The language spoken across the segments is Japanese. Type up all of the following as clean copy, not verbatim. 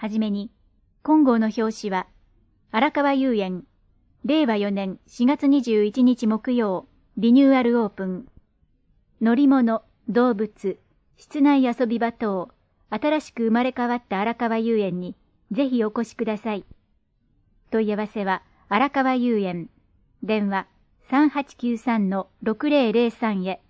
はじめに、今号の表紙は、荒川遊園、令和4年4月21日木曜、リニューアルオープン。乗り物、動物、室内遊び場等、新しく生まれ変わった荒川遊園に、ぜひお越しください。問い合わせは、荒川遊園、電話 3893-6003 へ。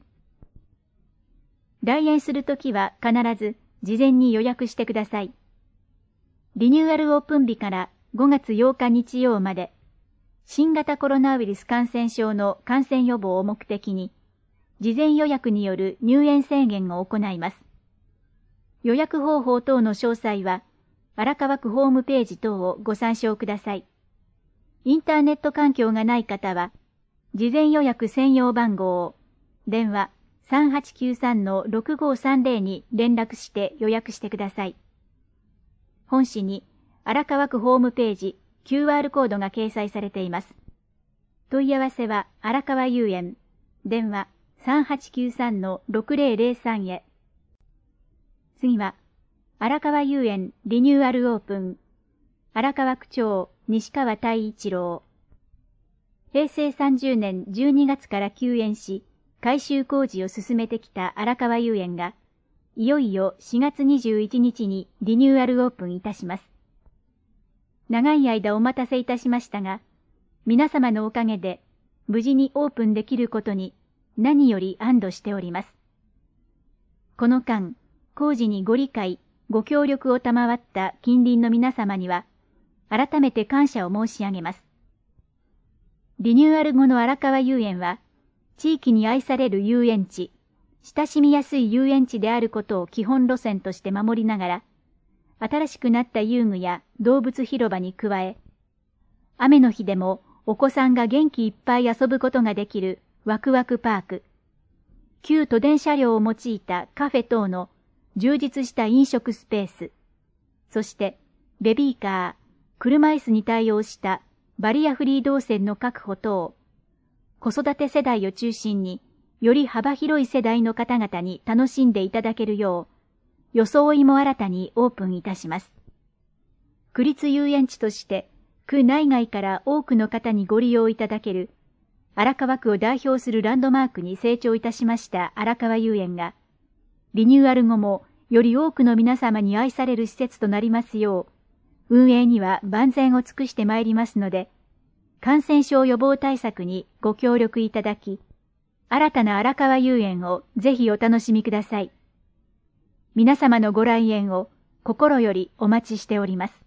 来園するときは必ず事前に予約してください。リニューアルオープン日から5月8日日曜まで、新型コロナウイルス感染症の感染予防を目的に、事前予約による入園制限を行います。予約方法等の詳細は、荒川区ホームページ等をご参照ください。インターネット環境がない方は、事前予約専用番号を、電話 3893-6530 に連絡して予約してください。本誌に荒川区ホームページ QR コードが掲載されています。問い合わせは荒川遊園、電話 3893-6003 へ。次は、荒川遊園リニューアルオープン、荒川区長西川太一郎。平成30年12月から休園し、改修工事を進めてきた荒川遊園が、いよいよ4月21日にリニューアルオープンいたします。長い間お待たせいたしましたが、皆様のおかげで無事にオープンできることに何より安堵しております。この間、工事にご理解、ご協力を賜った近隣の皆様には、改めて感謝を申し上げます。リニューアル後の荒川遊園は、地域に愛される遊園地、親しみやすい遊園地であることを基本路線として守りながら、新しくなった遊具や動物広場に加え、雨の日でもお子さんが元気いっぱい遊ぶことができるワクワクパーク、旧都電車両を用いたカフェ等の充実した飲食スペース、そしてベビーカー、車椅子に対応したバリアフリー動線の確保等、子育て世代を中心により幅広い世代の方々に楽しんでいただけるよう、装いも新たにオープンいたします。区立遊園地として区内外から多くの方にご利用いただける荒川区を代表するランドマークに成長いたしました荒川遊園が、リニューアル後もより多くの皆様に愛される施設となりますよう、運営には万全を尽くしてまいりますので、感染症予防対策にご協力いただき、新たな荒川遊園をぜひお楽しみください。皆様のご来園を心よりお待ちしております。